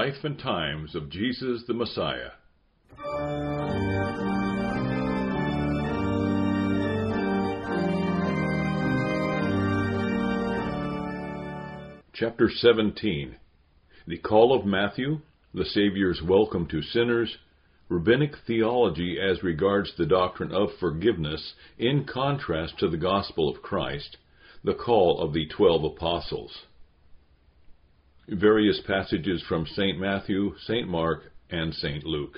life and times of Jesus the Messiah. Chapter 17. The Call of Matthew, the Savior's Welcome to Sinners, Rabbinic Theology as regards the doctrine of forgiveness in contrast to the Gospel of Christ, the Call of the 12 Apostles. Various passages from St. Matthew, St. Mark, and St. Luke.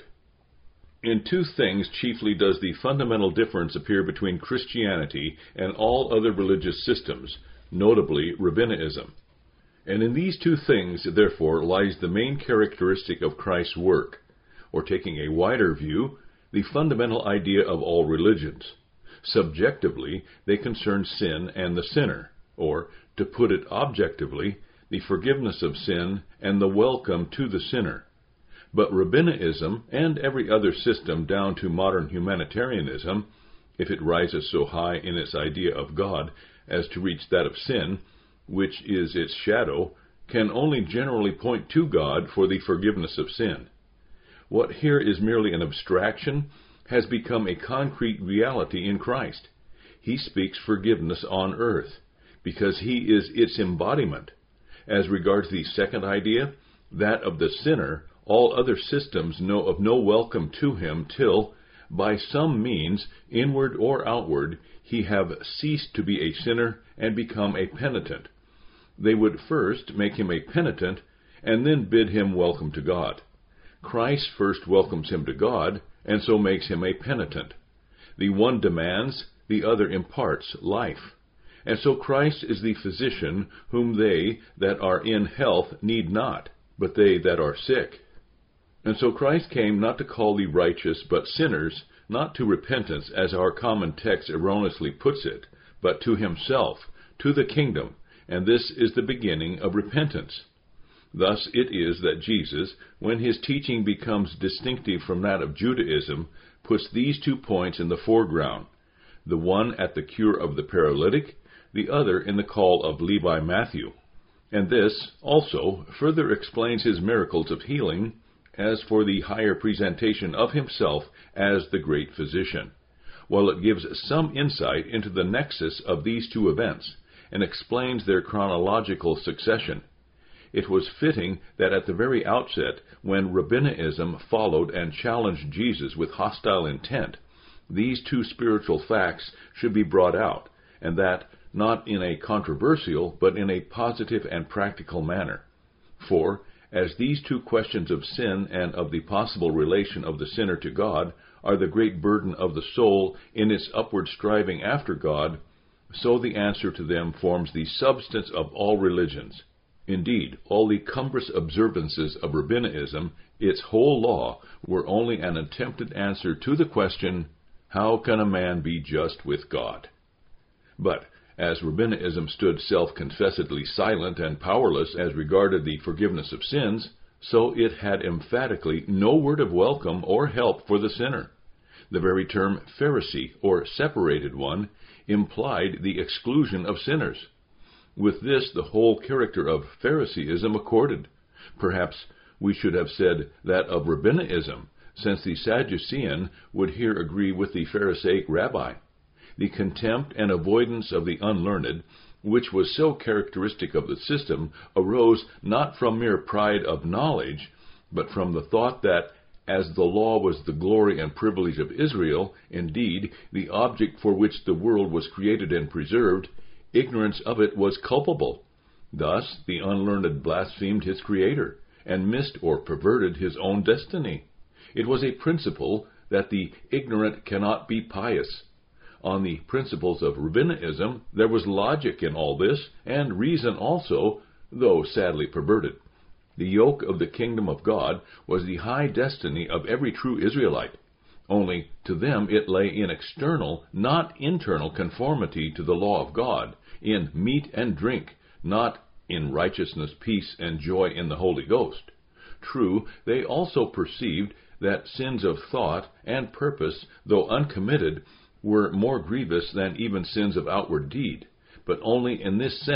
In two things chiefly does the fundamental difference appear between Christianity and all other religious systems, notably Rabbinism. And in these two things, therefore, lies the main characteristic of Christ's work, or taking a wider view, the fundamental idea of all religions. Subjectively, they concern sin and the sinner, or, to put it objectively, the forgiveness of sin and the welcome to the sinner. But Rabbinism, and every other system down to modern humanitarianism, if it rises so high in its idea of God as to reach that of sin, which is its shadow, can only generally point to God for the forgiveness of sin. What here is merely an abstraction has become a concrete reality in Christ. He speaks forgiveness on earth, because he is its embodiment. As regards the second idea, that of the sinner, all other systems know of no welcome to him till, by some means, inward or outward, he have ceased to be a sinner and become a penitent. They would first make him a penitent, and then bid him welcome to God. Christ first welcomes him to God, and so makes him a penitent. The one demands, the other imparts life. And so Christ is the physician whom they that are in health need not, but they that are sick. And so Christ came not to call the righteous, but sinners, not to repentance, as our common text erroneously puts it, but to himself, to the kingdom, and this is the beginning of repentance. Thus it is that Jesus, when his teaching becomes distinctive from that of Judaism, puts these 2 points in the foreground, the one at the cure of the paralytic, the other in the call of Levi Matthew. And this, also, further explains his miracles of healing, as for the higher presentation of himself as the great physician, while it gives some insight into the nexus of these 2 events, and explains their chronological succession. It was fitting that at the very outset, when Rabbinism followed and challenged Jesus with hostile intent, these 2 spiritual facts should be brought out, and that not in a controversial, but in a positive and practical manner. For, as these 2 questions of sin and of the possible relation of the sinner to God are the great burden of the soul in its upward striving after God, so the answer to them forms the substance of all religions. Indeed, all the cumbrous observances of Rabbinism, its whole law, were only an attempted answer to the question, how can a man be just with God? But, as Rabbinism stood self-confessedly silent and powerless as regarded the forgiveness of sins, so it had emphatically no word of welcome or help for the sinner. The very term Pharisee, or separated one, implied the exclusion of sinners. With this the whole character of Phariseeism accorded. Perhaps we should have said that of Rabbinism, since the Sadducean would here agree with the Pharisaic rabbi. The contempt and avoidance of the unlearned, which was so characteristic of the system, arose not from mere pride of knowledge, but from the thought that, as the law was the glory and privilege of Israel, indeed, the object for which the world was created and preserved, ignorance of it was culpable. Thus the unlearned blasphemed his Creator, and missed or perverted his own destiny. It was a principle that the ignorant cannot be pious. On the principles of Rabbinism, there was logic in all this, and reason also, though sadly perverted. The yoke of the kingdom of God was the high destiny of every true Israelite. Only to them it lay in external, not internal conformity to the law of God, in meat and drink, not in righteousness, peace, and joy in the Holy Ghost. True, they also perceived that sins of thought and purpose, though uncommitted, were more grievous than even sins of outward deed, but only in this sense,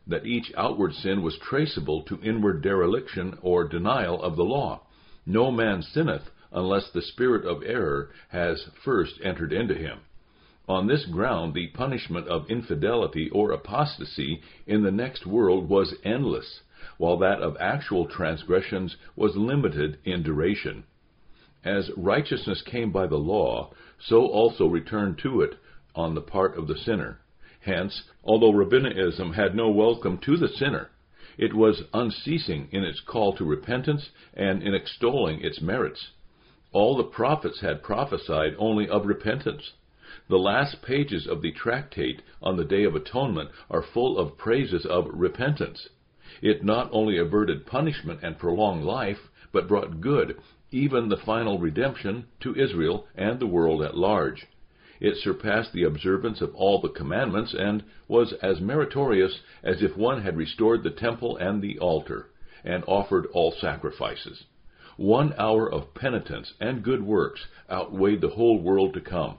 that each outward sin was traceable to inward dereliction or denial of the law. No man sinneth unless the spirit of error has first entered into him. On this ground, the punishment of infidelity or apostasy in the next world was endless, while that of actual transgressions was limited in duration. As righteousness came by the law, so also returned to it on the part of the sinner. Hence, although Rabbinism had no welcome to the sinner, it was unceasing in its call to repentance and in extolling its merits. All the prophets had prophesied only of repentance. The last pages of the tractate on the Day of Atonement are full of praises of repentance. It not only averted punishment and prolonged life, but brought good, even the final redemption, to Israel and the world at large. It surpassed the observance of all the commandments and was as meritorious as if one had restored the temple and the altar, and offered all sacrifices. 1 hour of penitence and good works outweighed the whole world to come.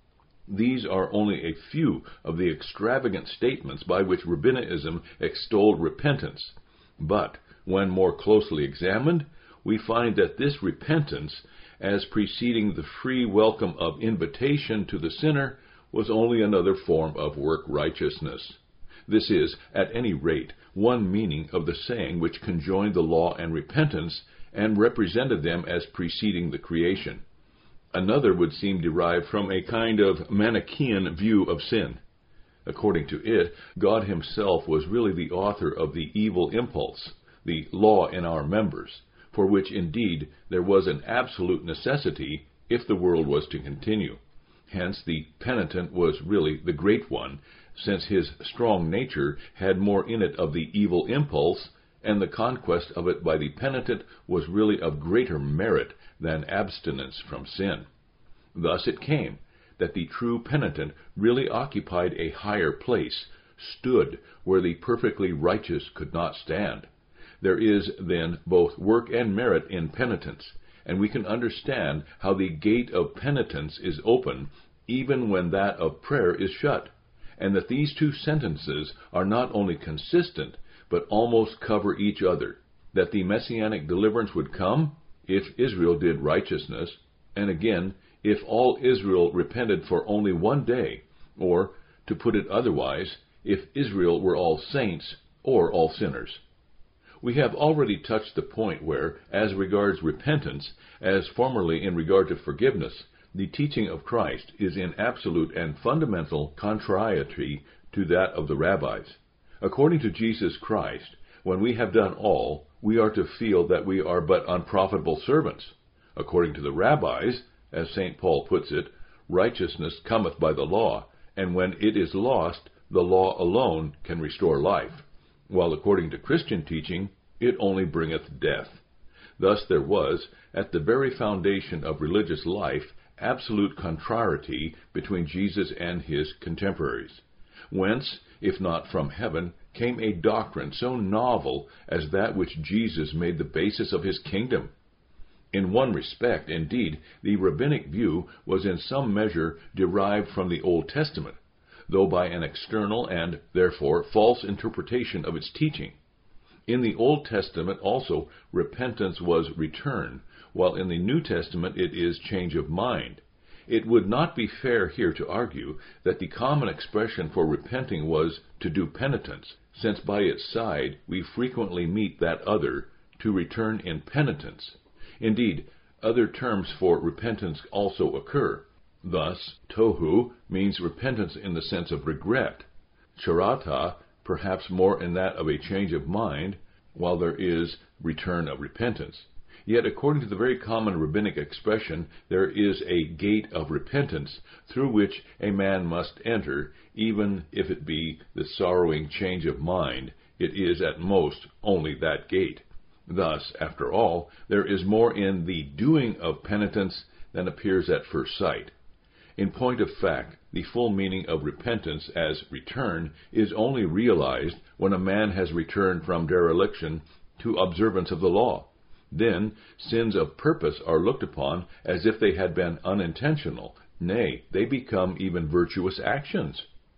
These are only a few of the extravagant statements by which Rabbinism extolled repentance. But, when more closely examined, we find that this repentance, as preceding the free welcome of invitation to the sinner, was only another form of work righteousness. This is, at any rate, one meaning of the saying which conjoined the law and repentance, and represented them as preceding the creation. Another would seem derived from a kind of Manichaean view of sin. According to it, God himself was really the author of the evil impulse, the law in our members, for which indeed there was an absolute necessity if the world was to continue. Hence the penitent was really the great one, since his strong nature had more in it of the evil impulse, and the conquest of it by the penitent was really of greater merit than abstinence from sin. Thus it came that the true penitent really occupied a higher place, stood where the perfectly righteous could not stand. There is, then, both work and merit in penitence, and we can understand how the gate of penitence is open, even when that of prayer is shut, and that these two sentences are not only consistent, but almost cover each other, that the messianic deliverance would come if Israel did righteousness, and again, if all Israel repented for only one day, or, to put it otherwise, if Israel were all saints or all sinners. We have already touched the point where, as regards repentance, as formerly in regard to forgiveness, the teaching of Christ is in absolute and fundamental contrariety to that of the rabbis. According to Jesus Christ, when we have done all, we are to feel that we are but unprofitable servants. According to the rabbis, as St. Paul puts it, righteousness cometh by the law, and when it is lost, the law alone can restore life, while according to Christian teaching, it only bringeth death. Thus there was, at the very foundation of religious life, absolute contrariety between Jesus and his contemporaries. Whence, if not from heaven, came a doctrine so novel as that which Jesus made the basis of his kingdom. In one respect, indeed, the rabbinic view was in some measure derived from the Old Testament, though by an external and, therefore, false interpretation of its teaching. In the Old Testament also repentance was return, while in the New Testament it is change of mind. It would not be fair here to argue that the common expression for repenting was to do penitence, since by its side we frequently meet that other, to return in penitence. Indeed, other terms for repentance also occur. Thus, tohu means repentance in the sense of regret. Charata, perhaps more in that of a change of mind, while there is return of repentance. Yet, according to the very common rabbinic expression, there is a gate of repentance through which a man must enter, even if it be the sorrowing change of mind. It is at most only that gate. Thus, after all, there is more in the doing of penitence than appears at first sight. In point of fact, the full meaning of repentance as return is only realized when a man has returned from dereliction to observance of the law. Then sins of purpose are looked upon as if they had been unintentional. Nay, they become even virtuous actions.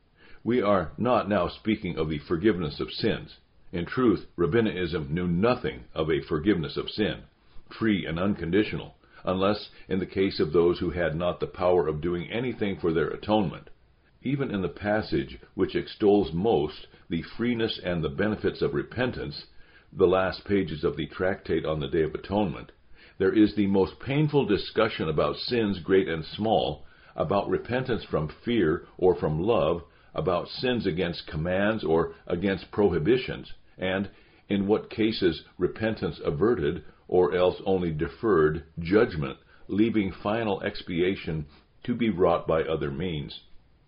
We are not now speaking of the forgiveness of sins. In truth, Rabbinism knew nothing of a forgiveness of sin, free and unconditional, unless in the case of those who had not the power of doing anything for their atonement. Even in the passage which extols most the freeness and the benefits of repentance, the last pages of the Tractate on the Day of Atonement, there is the most painful discussion about sins great and small, about repentance from fear or from love, about sins against commands or against prohibitions, and in what cases repentance averted, or else only deferred, judgment, leaving final expiation to be wrought by other means.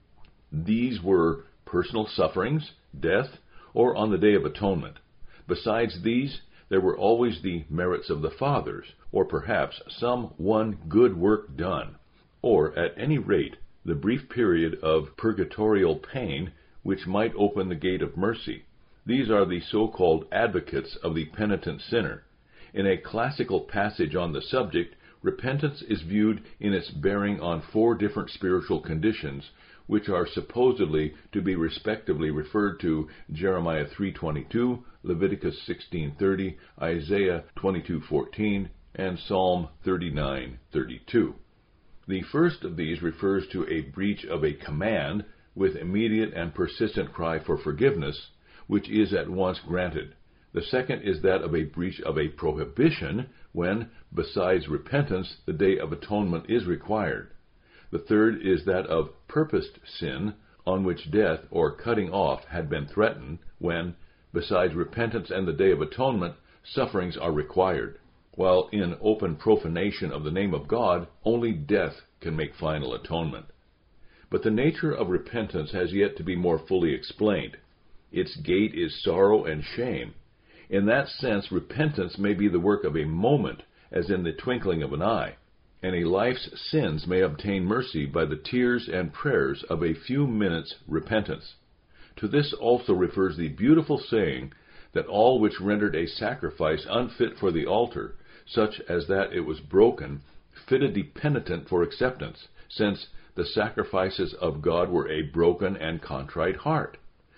These were personal sufferings, death, or on the Day of Atonement. Besides these, there were always the merits of the fathers, or perhaps some one good work done, or, at any rate, the brief period of purgatorial pain which might open the gate of mercy. These are the so-called advocates of the penitent sinner. In a classical passage on the subject, repentance is viewed in its bearing on 4 different spiritual conditions, which are supposedly to be respectively referred to Jeremiah 3:22, Leviticus 16:30, Isaiah 22:14, and Psalm 39:32. The first of these refers to a breach of a command with immediate and persistent cry for forgiveness, which is at once granted. The second is that of a breach of a prohibition, when, besides repentance, the Day of Atonement is required. The third is that of purposed sin, on which death or cutting off had been threatened, when, besides repentance and the Day of Atonement, sufferings are required, while in open profanation of the name of God, only death can make final atonement. But the nature of repentance has yet to be more fully explained. Its gate is sorrow and shame. In that sense, repentance may be the work of a moment, as in the twinkling of an eye, and a life's sins may obtain mercy by the tears and prayers of a few minutes' repentance. To this also refers the beautiful saying that all which rendered a sacrifice unfit for the altar, such as that it was broken, fitted the penitent for acceptance, since the sacrifices of God were a broken and contrite heart.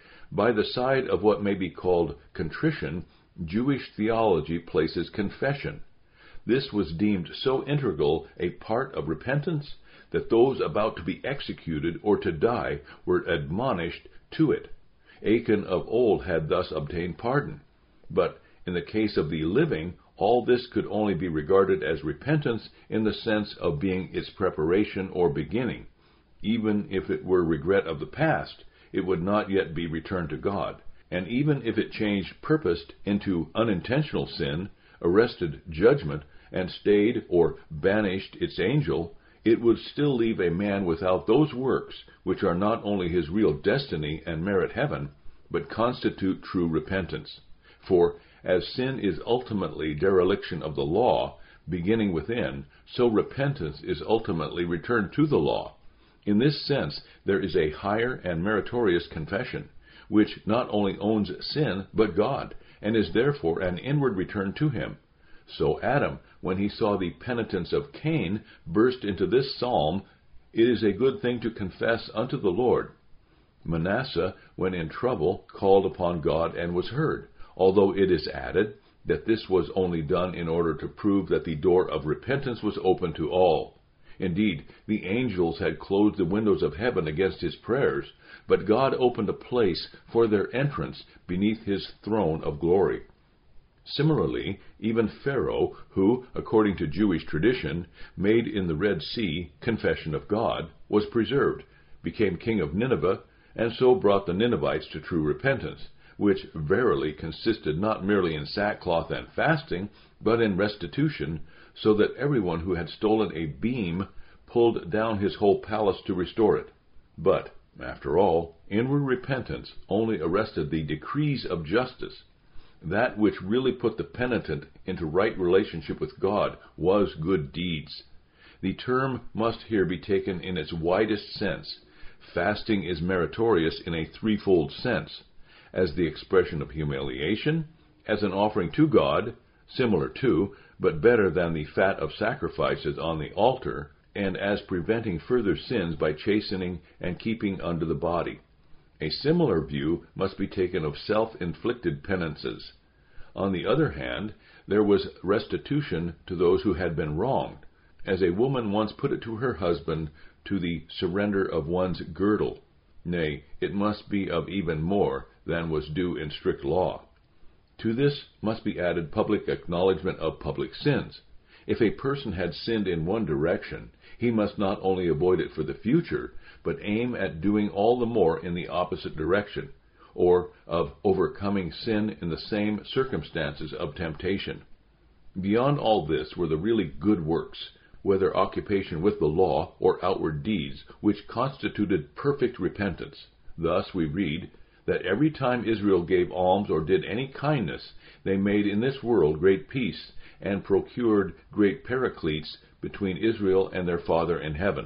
By the side of what may be called contrition, Jewish theology places confession. This was deemed so integral a part of repentance that those about to be executed or to die were admonished to it. Achan of old had thus obtained pardon. But in the case of the living, all this could only be regarded as repentance in the sense of being its preparation or beginning. Even if it were regret of the past, it would not yet be returned to God. And even if it changed purposed into unintentional sin, arrested judgment, and stayed or banished its angel, it would still leave a man without those works which are not only his real destiny and merit heaven, but constitute true repentance. For as sin is ultimately dereliction of the law, beginning within, so repentance is ultimately return to the law. In this sense, there is a higher and meritorious confession, which not only owns sin, but God, and is therefore an inward return to him. So Adam, when he saw the penitence of Cain, burst into this psalm, "It is a good thing to confess unto the Lord." Manasseh, when in trouble, called upon God and was heard, although it is added that this was only done in order to prove that the door of repentance was open to all. Indeed, the angels had closed the windows of heaven against his prayers, but God opened a place for their entrance beneath his throne of glory. Similarly, even Pharaoh, who, according to Jewish tradition, made in the Red Sea confession of God, was preserved, became king of Nineveh, and so brought the Ninevites to true repentance, which verily consisted not merely in sackcloth and fasting, but in restitution, so that everyone who had stolen a beam pulled down his whole palace to restore it. But, after all, inward repentance only arrested the decrees of justice. That which really put the penitent into right relationship with God was good deeds. The term must here be taken in its widest sense. Fasting is meritorious in a threefold sense: as the expression of humiliation, as an offering to God, similar to, but better than the fat of sacrifices on the altar, and as preventing further sins by chastening and keeping under the body. A similar view must be taken of self-inflicted penances. On the other hand, there was restitution to those who had been wronged, as a woman once put it to her husband, to the surrender of one's girdle. Nay, it must be of even more than was due in strict law. To this must be added public acknowledgment of public sins. If a person had sinned in one direction, he must not only avoid it for the future, but aim at doing all the more in the opposite direction, or of overcoming sin in the same circumstances of temptation. Beyond all this were the really good works, whether occupation with the law or outward deeds, which constituted perfect repentance. Thus we read that every time Israel gave alms or did any kindness, they made in this world great peace, and procured great paracletes between Israel and their Father in heaven.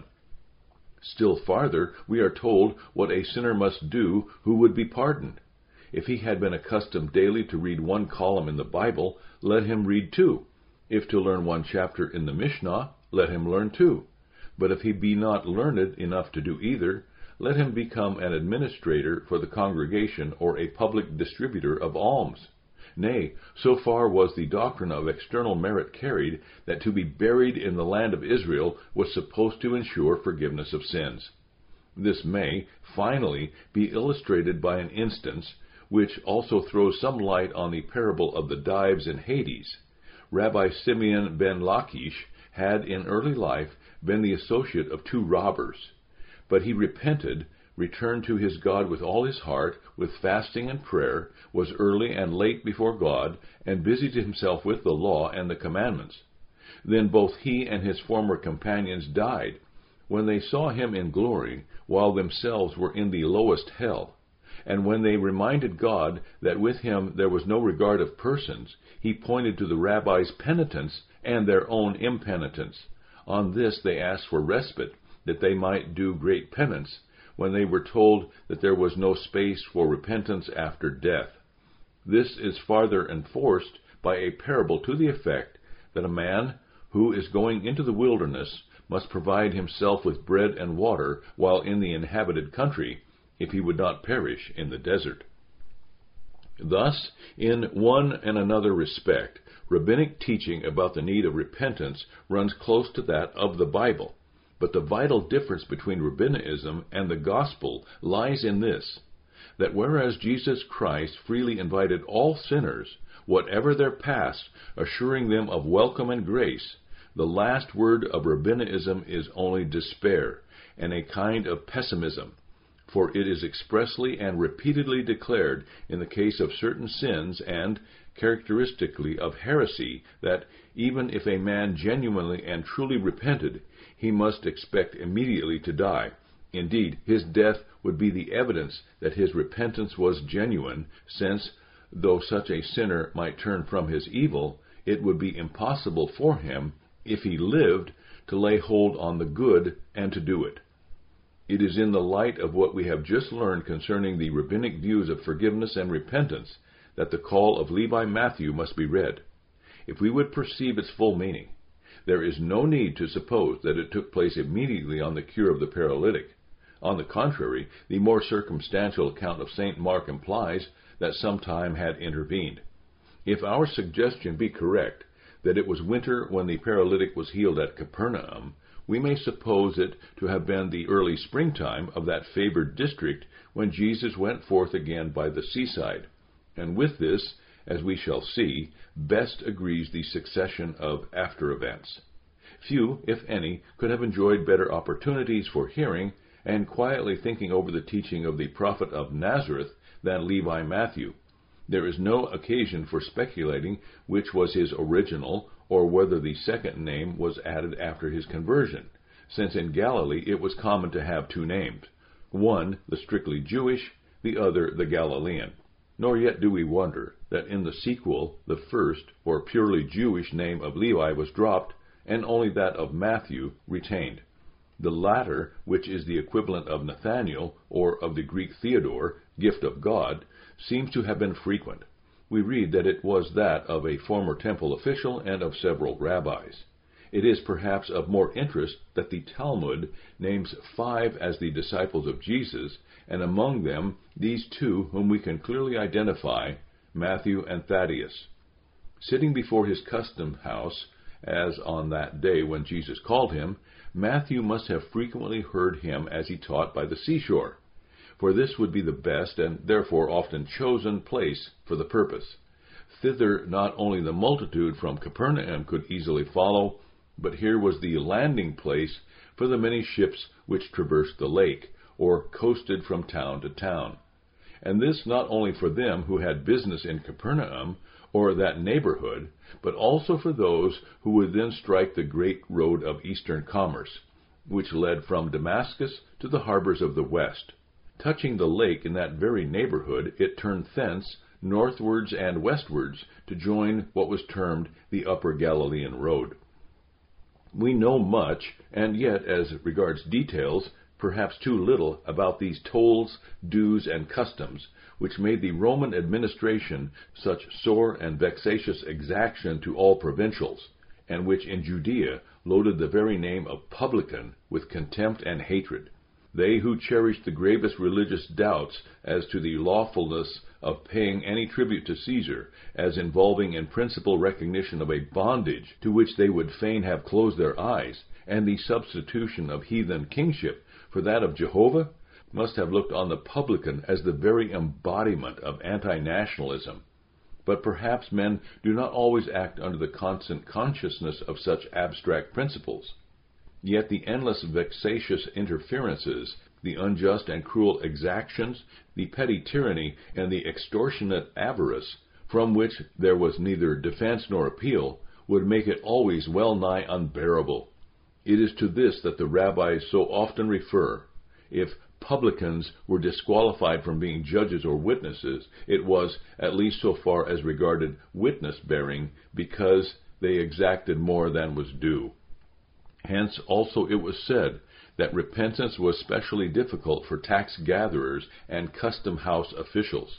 Still farther, we are told what a sinner must do who would be pardoned. If he had been accustomed daily to read one column in the Bible, let him read two. If to learn one chapter in the Mishnah, let him learn two. But if he be not learned enough to do either, let him become an administrator for the congregation or a public distributor of alms. Nay, so far was the doctrine of external merit carried that to be buried in the land of Israel was supposed to ensure forgiveness of sins. This may, finally, be illustrated by an instance which also throws some light on the parable of the Dives in Hades. Rabbi Simeon ben Lachish had in early life been the associate of two robbers, but he repented, returned to his God with all his heart, with fasting and prayer, was early and late before God, and busied himself with the law and the commandments. Then both he and his former companions died, when they saw him in glory, while themselves were in the lowest hell. And when they reminded God that with him there was no regard of persons, he pointed to the rabbis' penitence and their own impenitence. On this they asked for respite, that they might do great penance, when they were told that there was no space for repentance after death. This is farther enforced by a parable to the effect that a man who is going into the wilderness must provide himself with bread and water while in the inhabited country, if he would not perish in the desert. Thus, in one and another respect, rabbinic teaching about the need of repentance runs close to that of the Bible. But the vital difference between Rabbinism and the Gospel lies in this, that whereas Jesus Christ freely invited all sinners, whatever their past, assuring them of welcome and grace, the last word of Rabbinism is only despair, and a kind of pessimism, for it is expressly and repeatedly declared in the case of certain sins and, characteristically of heresy, that even if a man genuinely and truly repented, he must expect immediately to die. Indeed, his death would be the evidence that his repentance was genuine, since, though such a sinner might turn from his evil, it would be impossible for him, if he lived, to lay hold on the good and to do it. It is in the light of what we have just learned concerning the rabbinic views of forgiveness and repentance that the call of Levi Matthew must be read. If we would perceive its full meaning, there is no need to suppose that it took place immediately on the cure of the paralytic. On the contrary, the more circumstantial account of St. Mark implies that some time had intervened. If our suggestion be correct, that it was winter when the paralytic was healed at Capernaum, we may suppose it to have been the early springtime of that favored district when Jesus went forth again by the seaside. And with this, as we shall see, best agrees the succession of after events. Few, if any, could have enjoyed better opportunities for hearing and quietly thinking over the teaching of the prophet of Nazareth than Levi Matthew. There is no occasion for speculating which was his original, or whether the second name was added after his conversion, since in Galilee it was common to have two names, one the strictly Jewish, the other the Galilean. Nor yet do we wonder that in the sequel the first, or purely Jewish name of Levi was dropped, and only that of Matthew retained. The latter, which is the equivalent of Nathaniel, or of the Greek Theodore, gift of God, seems to have been frequent. We read that it was that of a former temple official and of several rabbis. It is perhaps of more interest that the Talmud names 5 as the disciples of Jesus, and among them these 2 whom we can clearly identify, Matthew and Thaddeus. Sitting before his custom house, as on that day when Jesus called him, Matthew must have frequently heard him as he taught by the seashore, for this would be the best and therefore often chosen place for the purpose. Thither not only the multitude from Capernaum could easily follow, but here was the landing place for the many ships which traversed the lake, or coasted from town to town. And this not only for them who had business in Capernaum, or that neighborhood, but also for those who would then strike the great road of eastern commerce, which led from Damascus to the harbors of the west. Touching the lake in that very neighborhood, it turned thence northwards and westwards to join what was termed the Upper Galilean Road. We know much, and yet, as regards details, perhaps too little about these tolls, dues, and customs, which made the Roman administration such sore and vexatious exaction to all provincials, and which in Judea loaded the very name of publican with contempt and hatred. They who cherished the gravest religious doubts as to the lawfulness of paying any tribute to Caesar, as involving in principle recognition of a bondage to which they would fain have closed their eyes, and the substitution of heathen kingship for that of Jehovah, must have looked on the publican as the very embodiment of anti-nationalism. But perhaps men do not always act under the constant consciousness of such abstract principles. Yet the endless vexatious interferences, the unjust and cruel exactions, the petty tyranny, and the extortionate avarice, from which there was neither defense nor appeal, would make it always well nigh unbearable. It is to this that the rabbis so often refer. If publicans were disqualified from being judges or witnesses, it was, at least so far as regarded witness-bearing, because they exacted more than was due. Hence also it was said that repentance was specially difficult for tax-gatherers and custom-house officials.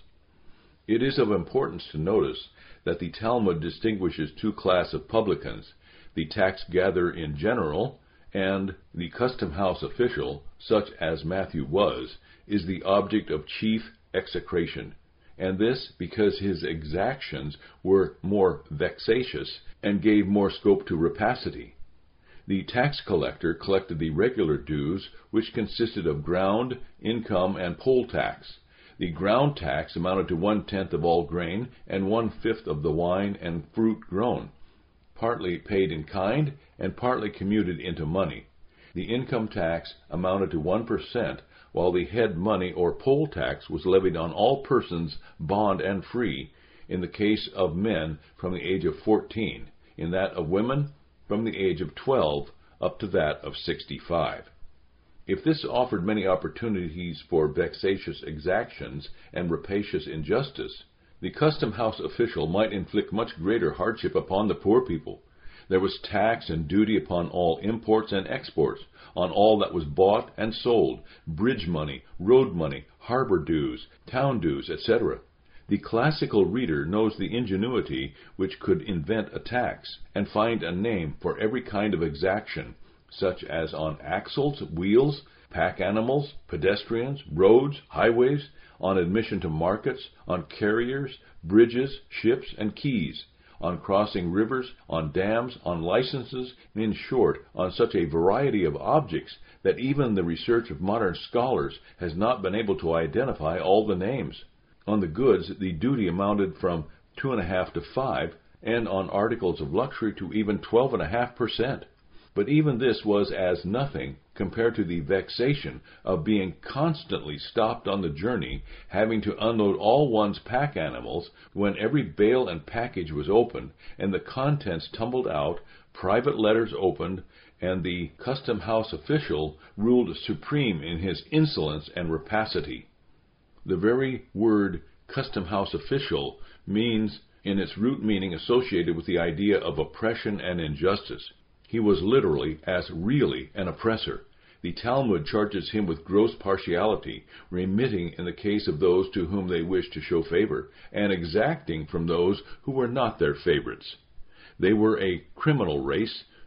It is of importance to notice that the Talmud distinguishes 2 classes of publicans, the tax-gatherer in general, and the custom-house official, such as Matthew was, is the object of chief execration, and this because his exactions were more vexatious and gave more scope to rapacity. The tax collector collected the regular dues, which consisted of ground, income, and poll tax. The ground tax amounted to 1/10 of all grain and 1/5 of the wine and fruit grown, partly paid in kind and partly commuted into money. The income tax amounted to 1%, while the head money or poll tax was levied on all persons, bond and free, in the case of men from the age of 14, in that of women from the age of 12 up to that of 65. If this offered many opportunities for vexatious exactions and rapacious injustice, the custom-house official might inflict much greater hardship upon the poor people. There was tax and duty upon all imports and exports, on all that was bought and sold, bridge money, road money, harbor dues, town dues, etc. The classical reader knows the ingenuity which could invent a tax, and find a name for every kind of exaction, such as on axles, wheels, pack animals, pedestrians, roads, highways, on admission to markets, on carriers, bridges, ships, and quays, on crossing rivers, on dams, on licenses, in short, on such a variety of objects that even the research of modern scholars has not been able to identify all the names. On the goods, the duty amounted from 2.5 to 5, and on articles of luxury to even 12.5%. But even this was as nothing compared to the vexation of being constantly stopped on the journey, having to unload all one's pack animals when every bale and package was opened, and the contents tumbled out, private letters opened, and the custom-house official ruled supreme in his insolence and rapacity. The very word custom-house official means, in its root meaning, associated with the idea of oppression and injustice. He was literally, as really, an oppressor. The Talmud charges him with gross partiality, remitting in the case of those to whom they wished to show favor, and exacting from those who were not their favorites. They were a criminal race,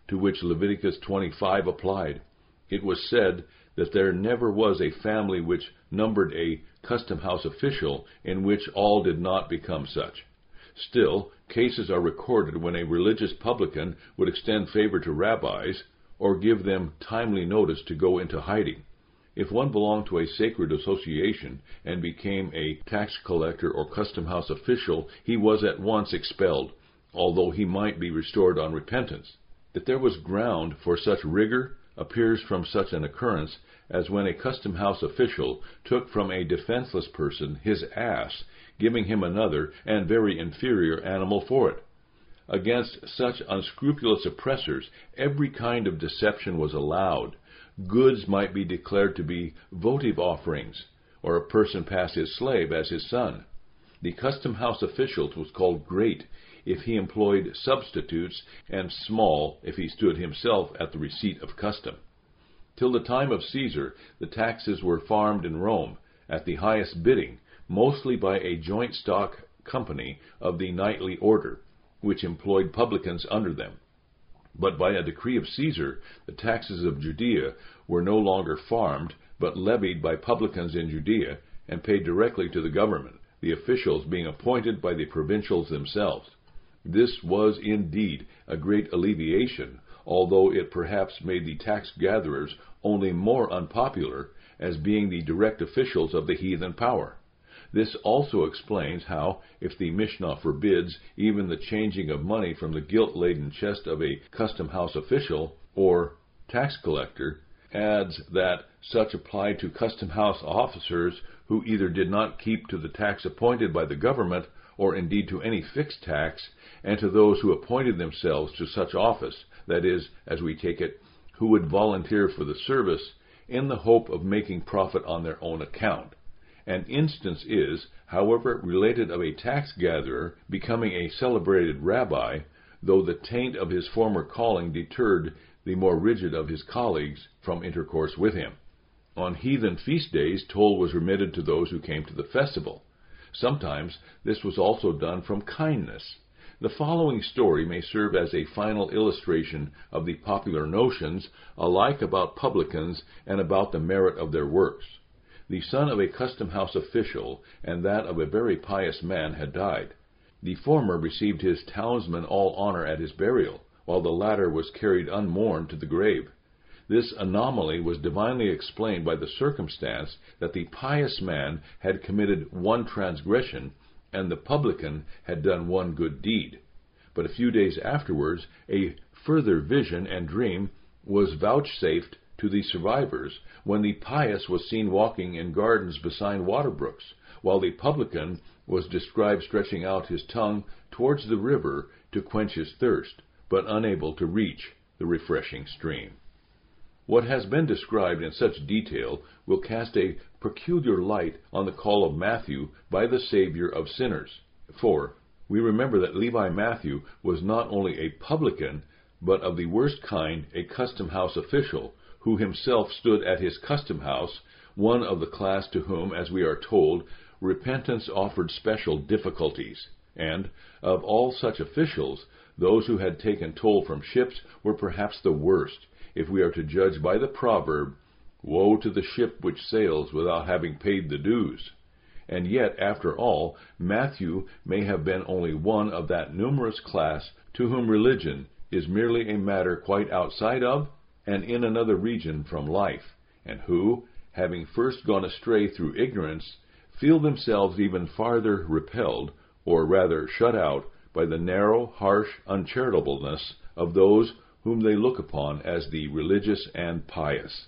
to which Leviticus 25 applied. It was said that there never was a family which numbered a custom house official in which all did not become such. Still, cases are recorded when a religious publican would extend favor to rabbis or give them timely notice to go into hiding. If one belonged to a sacred association and became a tax collector or custom house official, he was at once expelled, although he might be restored on repentance. That there was ground for such rigor appears from such an occurrence as when a custom house official took from a defenseless person his ass, giving him another and very inferior animal for it. Against such unscrupulous oppressors, every kind of deception was allowed. Goods might be declared to be votive offerings, or a person pass his slave as his son. The custom house official was called great if he employed substitutes, and small if he stood himself at the receipt of custom. Till the time of Caesar, the taxes were farmed in Rome, at the highest bidding, mostly by a joint stock company of the knightly order, which employed publicans under them. But by a decree of Caesar, the taxes of Judea were no longer farmed, but levied by publicans in Judea, and paid directly to the government, the officials being appointed by the provincials themselves. This was indeed a great alleviation, although it perhaps made the tax-gatherers only more unpopular, as being the direct officials of the heathen power. This also explains how, if the Mishnah forbids even the changing of money from the gilt-laden chest of a custom house official or tax collector, adds that such applied to custom house officers who either did not keep to the tax appointed by the government, or indeed to any fixed tax, and to those who appointed themselves to such office, that is, as we take it, who would volunteer for the service in the hope of making profit on their own account. An instance is, however, related of a tax-gatherer becoming a celebrated rabbi, though the taint of his former calling deterred the more rigid of his colleagues from intercourse with him. On heathen feast days, toll was remitted to those who came to the festival. Sometimes this was also done from kindness. The following story may serve as a final illustration of the popular notions, alike about publicans and about the merit of their works. The son of a custom house official and that of a very pious man had died. The former received his townsmen all honor at his burial, while the latter was carried unmourned to the grave. This anomaly was divinely explained by the circumstance that the pious man had committed one transgression, and the publican had done one good deed. But a few days afterwards, a further vision and dream was vouchsafed to the survivors, when the pious was seen walking in gardens beside water brooks, while the publican was described stretching out his tongue towards the river to quench his thirst, but unable to reach the refreshing stream. What has been described in such detail will cast a peculiar light on the call of Matthew by the Savior of sinners. For we remember that Levi Matthew was not only a publican, but of the worst kind, a custom house official, who himself stood at his custom house, one of the class to whom, as we are told, repentance offered special difficulties. And, of all such officials, those who had taken toll from ships were perhaps the worst, if we are to judge by the proverb, "Woe to the ship which sails without having paid the dues." And yet, after all, Matthew may have been only one of that numerous class to whom religion is merely a matter quite outside of and in another region from life, and who, having first gone astray through ignorance, feel themselves even farther repelled, or rather shut out, by the narrow, harsh uncharitableness of those whom they look upon as the religious and pious.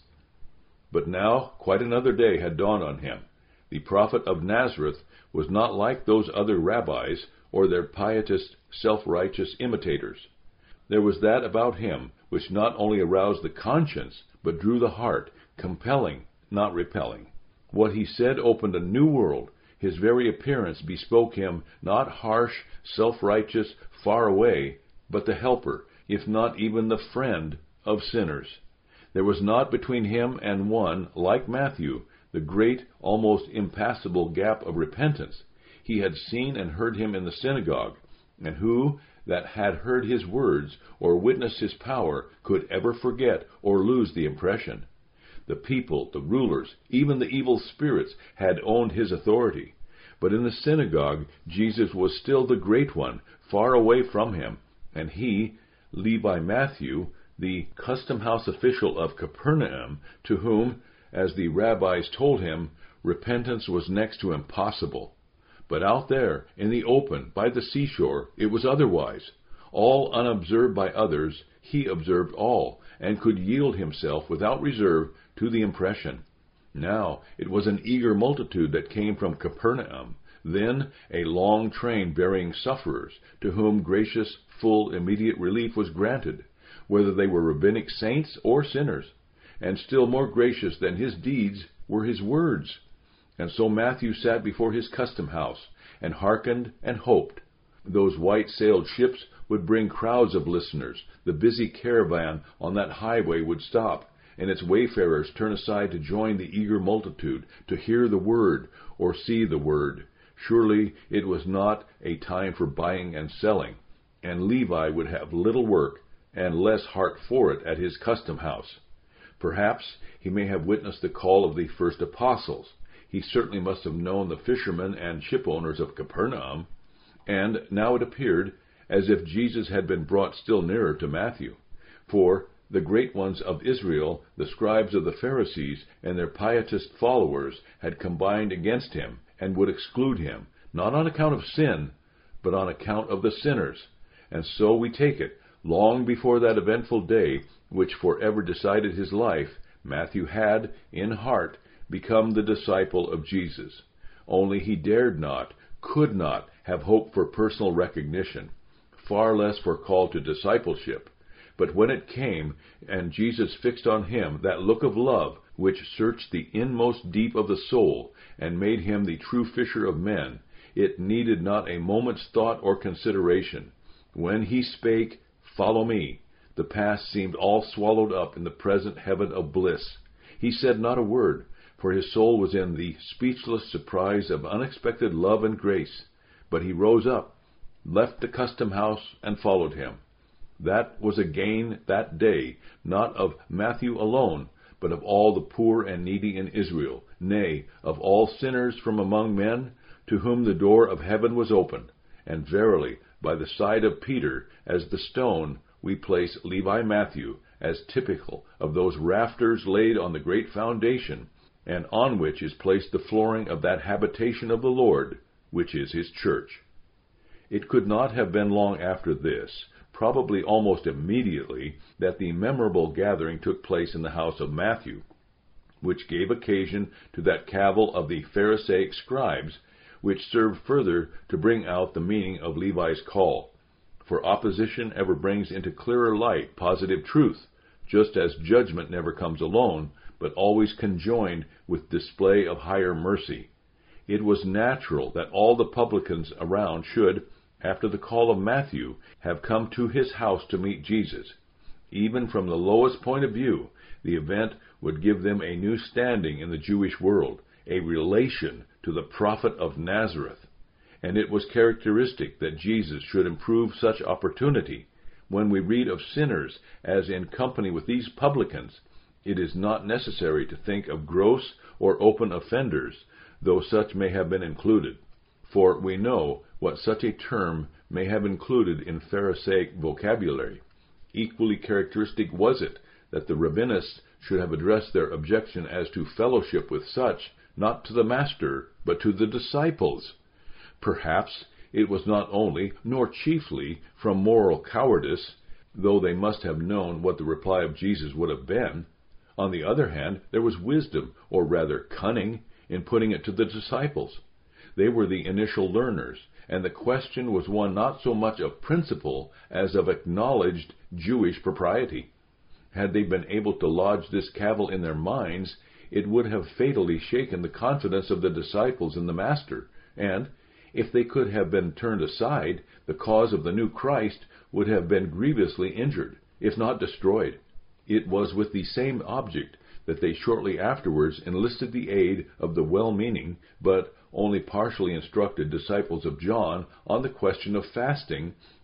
But now quite another day had dawned on him. The prophet of Nazareth was not like those other rabbis or their pietist, self-righteous imitators. There was that about him which not only aroused the conscience, but drew the heart, compelling, not repelling. What he said opened a new world. His very appearance bespoke him not harsh, self-righteous, far away, but the helper, if not even the friend, of sinners. There was not between him and one, like Matthew, the great, almost impassable gap of repentance. He had seen and heard him in the synagogue, and who, that had heard his words or witnessed his power could ever forget or lose the impression. The people, the rulers, even the evil spirits had owned his authority. But in the synagogue, Jesus was still the Great One, far away from him, and he, Levi Matthew, the custom-house official of Capernaum, to whom, as the rabbis told him, repentance was next to impossible. But out there, in the open, by the seashore, it was otherwise. All unobserved by others, he observed all, and could yield himself without reserve to the impression. Now it was an eager multitude that came from Capernaum, then a long train bearing sufferers, to whom gracious, full, immediate relief was granted, whether they were rabbinic saints or sinners. And still more gracious than his deeds were his words. And so Matthew sat before his custom house, and hearkened and hoped. Those white-sailed ships would bring crowds of listeners. The busy caravan on that highway would stop, and its wayfarers turn aside to join the eager multitude, to hear the word or see the word. Surely it was not a time for buying and selling, and Levi would have little work and less heart for it at his custom house. Perhaps he may have witnessed the call of the first apostles. He certainly must have known the fishermen and shipowners of Capernaum, and now it appeared as if Jesus had been brought still nearer to Matthew. For the great ones of Israel, the scribes of the Pharisees, and their pietist followers had combined against him, and would exclude him, not on account of sin, but on account of the sinners. And so we take it, long before that eventful day which forever decided his life, Matthew had, in heart, become the disciple of Jesus. Only he dared not, could not, have hope for personal recognition, far less for call to discipleship. But when it came, and Jesus fixed on him that look of love which searched the inmost deep of the soul, and made him the true fisher of men, it needed not a moment's thought or consideration. When he spake, "Follow me," the past seemed all swallowed up in the present heaven of bliss. He said not a word, for his soul was in the speechless surprise of unexpected love and grace. But he rose up, left the custom house, and followed him. That was a gain that day, not of Matthew alone, but of all the poor and needy in Israel, nay, of all sinners from among men, to whom the door of heaven was opened. And verily, by the side of Peter, as the stone, we place Levi Matthew, as typical of those rafters laid on the great foundation, and on which is placed the flooring of that habitation of the Lord, which is his church. It could not have been long after this, probably almost immediately, that the memorable gathering took place in the house of Matthew, which gave occasion to that cavil of the Pharisaic scribes, which served further to bring out the meaning of Levi's call. For opposition ever brings into clearer light positive truth, just as judgment never comes alone, but always conjoined with display of higher mercy. It was natural that all the publicans around should, after the call of Matthew, have come to his house to meet Jesus. Even from the lowest point of view, the event would give them a new standing in the Jewish world, a relation to the prophet of Nazareth. And it was characteristic that Jesus should improve such opportunity. When we read of sinners as in company with these publicans, it is not necessary to think of gross or open offenders, though such may have been included. For we know what such a term may have included in Pharisaic vocabulary. Equally characteristic was it that the rabbinists should have addressed their objection as to fellowship with such, not to the master, but to the disciples. Perhaps it was not only, nor chiefly, from moral cowardice, though they must have known what the reply of Jesus would have been. On the other hand, there was wisdom, or rather cunning, in putting it to the disciples. They were the initial learners, and the question was one not so much of principle as of acknowledged Jewish propriety. Had they been able to lodge this cavil in their minds, it would have fatally shaken the confidence of the disciples in the Master, and, if they could have been turned aside, the cause of the new Christ would have been grievously injured, if not destroyed. It was with the same object that they shortly afterwards enlisted the aid of the well-meaning, but only partially instructed disciples of John on the question of fasting,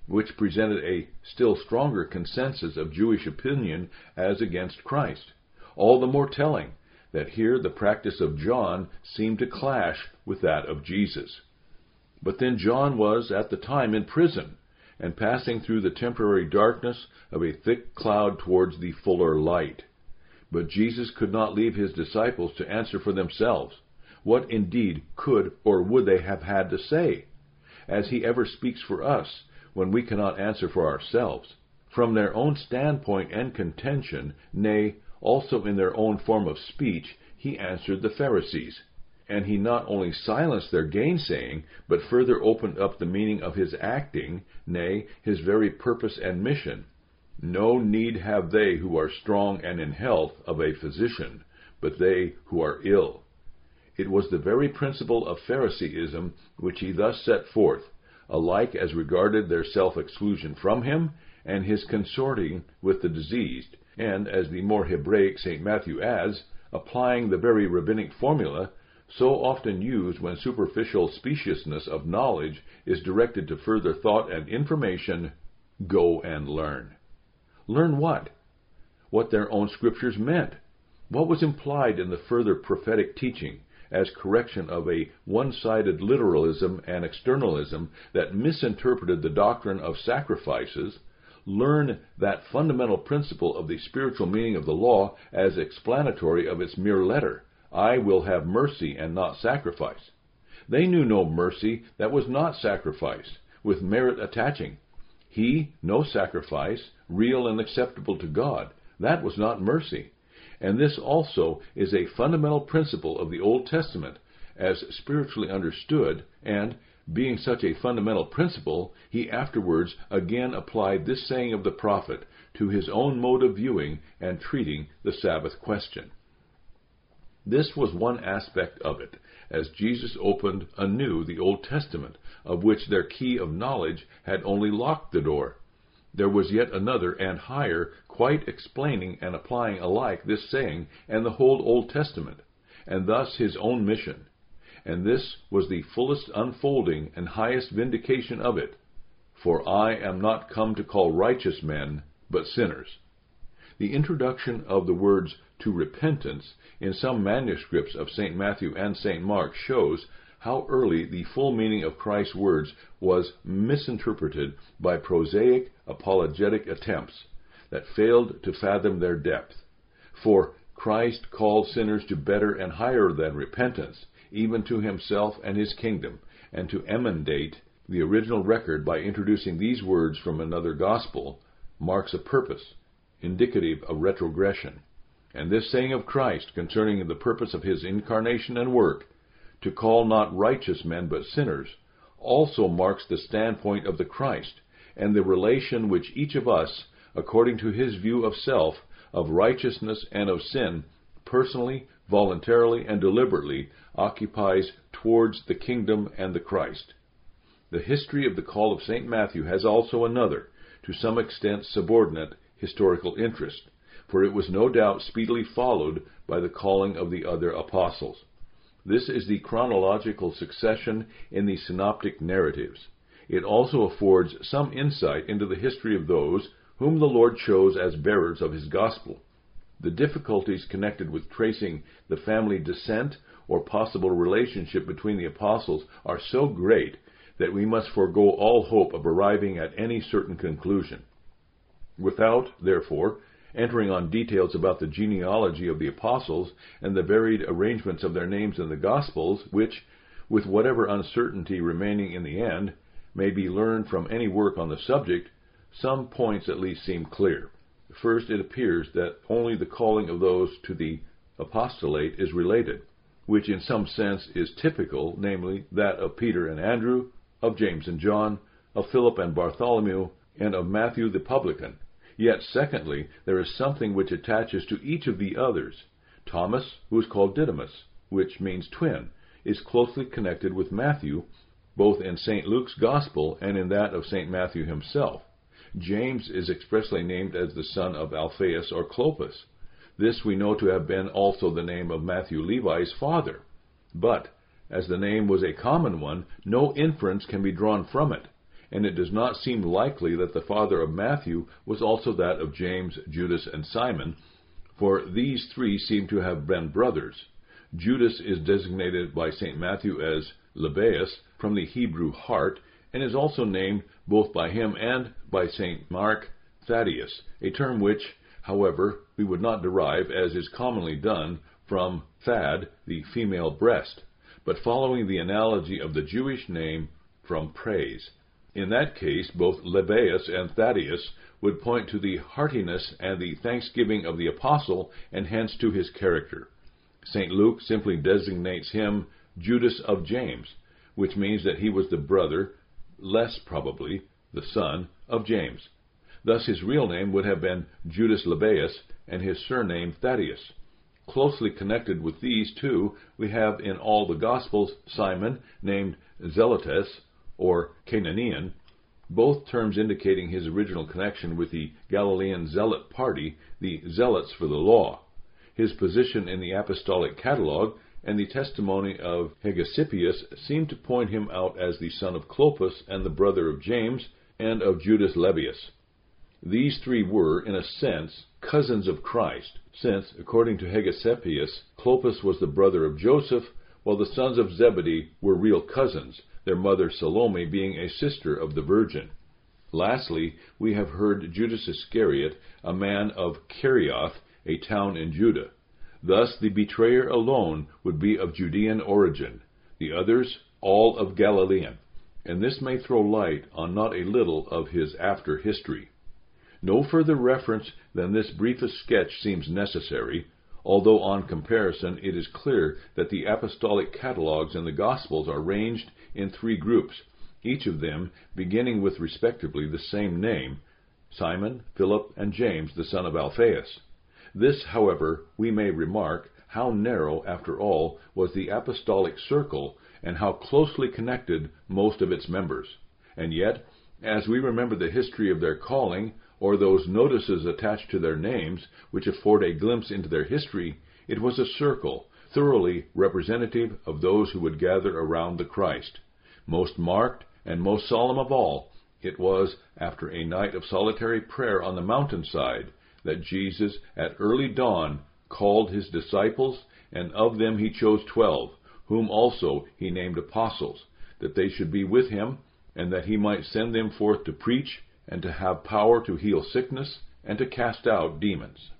which presented a still stronger consensus of Jewish opinion as against Christ. All the more telling that here the practice of John seemed to clash with that of Jesus. But then John was at the time in prison, and passing through the temporary darkness of a thick cloud towards the fuller light. But Jesus could not leave his disciples to answer for themselves. What indeed could or would they have had to say? As he ever speaks for us, when we cannot answer for ourselves. From their own standpoint and contention, nay, also in their own form of speech, he answered the Pharisees. And he not only silenced their gainsaying, but further opened up the meaning of his acting, nay, his very purpose and mission. No need have they who are strong and in health of a physician, but they who are ill. It was the very principle of Phariseeism which he thus set forth, alike as regarded their self-exclusion from him, and his consorting with the diseased, and, as the more Hebraic St. Matthew adds, applying the very rabbinic formula, so often used when superficial speciousness of knowledge is directed to further thought and information, go and learn. Learn what? What their own scriptures meant. What was implied in the further prophetic teaching as correction of a one-sided literalism and externalism that misinterpreted the doctrine of sacrifices. Learn that fundamental principle of the spiritual meaning of the law as explanatory of its mere letter. I will have mercy and not sacrifice. They knew no mercy that was not sacrifice, with merit attaching. No sacrifice, real and acceptable to God. That was not mercy. And this also is a fundamental principle of the Old Testament, as spiritually understood, and, being such a fundamental principle, he afterwards again applied this saying of the prophet to his own mode of viewing and treating the Sabbath question. This was one aspect of it, as Jesus opened anew the Old Testament, of which their key of knowledge had only locked the door. There was yet another and higher, quite explaining and applying alike this saying and the whole Old Testament, and thus his own mission. And this was the fullest unfolding and highest vindication of it. For I am not come to call righteous men, but sinners. The introduction of the words to repentance in some manuscripts of St. Matthew and St. Mark shows how early the full meaning of Christ's words was misinterpreted by prosaic apologetic attempts that failed to fathom their depth. For Christ called sinners to better and higher than repentance, even to himself and his kingdom, and to emendate the original record by introducing these words from another gospel marks a purpose, indicative of retrogression. And this saying of Christ concerning the purpose of his incarnation and work, to call not righteous men but sinners, also marks the standpoint of the Christ, and the relation which each of us, according to his view of self, of righteousness and of sin, personally, voluntarily, and deliberately occupies towards the kingdom and the Christ. The history of the call of St. Matthew has also another, to some extent subordinate, historical interest, for it was no doubt speedily followed by the calling of the other apostles. This is the chronological succession in the synoptic narratives. It also affords some insight into the history of those whom the Lord chose as bearers of his gospel. The difficulties connected with tracing the family descent or possible relationship between the apostles are so great that we must forego all hope of arriving at any certain conclusion. Without, therefore, entering on details about the genealogy of the apostles and the varied arrangements of their names in the Gospels, which, with whatever uncertainty remaining in the end, may be learned from any work on the subject, some points at least seem clear. First, it appears that only the calling of those to the apostolate is related, which in some sense is typical, namely that of Peter and Andrew, of James and John, of Philip and Bartholomew, and of Matthew the publican. Yet, secondly, there is something which attaches to each of the others. Thomas, who is called Didymus, which means twin, is closely connected with Matthew, both in St. Luke's Gospel and in that of St. Matthew himself. James is expressly named as the son of Alphaeus or Clopas. This we know to have been also the name of Matthew Levi's father. But, as the name was a common one, no inference can be drawn from it, and it does not seem likely that the father of Matthew was also that of James, Judas, and Simon, for these three seem to have been brothers. Judas is designated by St. Matthew as Lebbaeus, from the Hebrew heart, and is also named both by him and by St. Mark Thaddeus, a term which, however, we would not derive, as is commonly done, from thad, the female breast, but following the analogy of the Jewish name from praise. In that case, both Lebbaeus and Thaddeus would point to the heartiness and the thanksgiving of the apostle, and hence to his character. St. Luke simply designates him Judas of James, which means that he was the brother, less probably the son, of James. Thus his real name would have been Judas Lebbaeus, and his surname Thaddeus. Closely connected with these two, we have in all the Gospels Simon, named Zelotes, or Cananean, both terms indicating his original connection with the Galilean zealot party, the Zealots for the Law. His position in the apostolic catalogue and the testimony of Hegesippus seem to point him out as the son of Clopas and the brother of James and of Judas Lebbaeus. These three were, in a sense, cousins of Christ, since, according to Hegesippus, Clopas was the brother of Joseph, while the sons of Zebedee were real cousins, their mother Salome being a sister of the Virgin. Lastly, we have heard Judas Iscariot, a man of Kerioth, a town in Judah. Thus the betrayer alone would be of Judean origin, the others all of Galilean, and this may throw light on not a little of his after history. No further reference than this briefest sketch seems necessary, although on comparison it is clear that the apostolic catalogues and the Gospels are ranged in three groups, each of them beginning with respectively the same name, Simon, Philip, and James, the son of Alphaeus. This, however, we may remark, how narrow, after all, was the apostolic circle, and how closely connected most of its members. And yet, as we remember the history of their calling, or those notices attached to their names, which afford a glimpse into their history, it was a circle, thoroughly representative of those who would gather around the Christ. Most marked, and most solemn of all, it was after a night of solitary prayer on the mountainside that Jesus, at early dawn, called his disciples, and of them he chose 12, whom also he named apostles, that they should be with him, and that he might send them forth to preach, and to have power to heal sickness, and to cast out demons.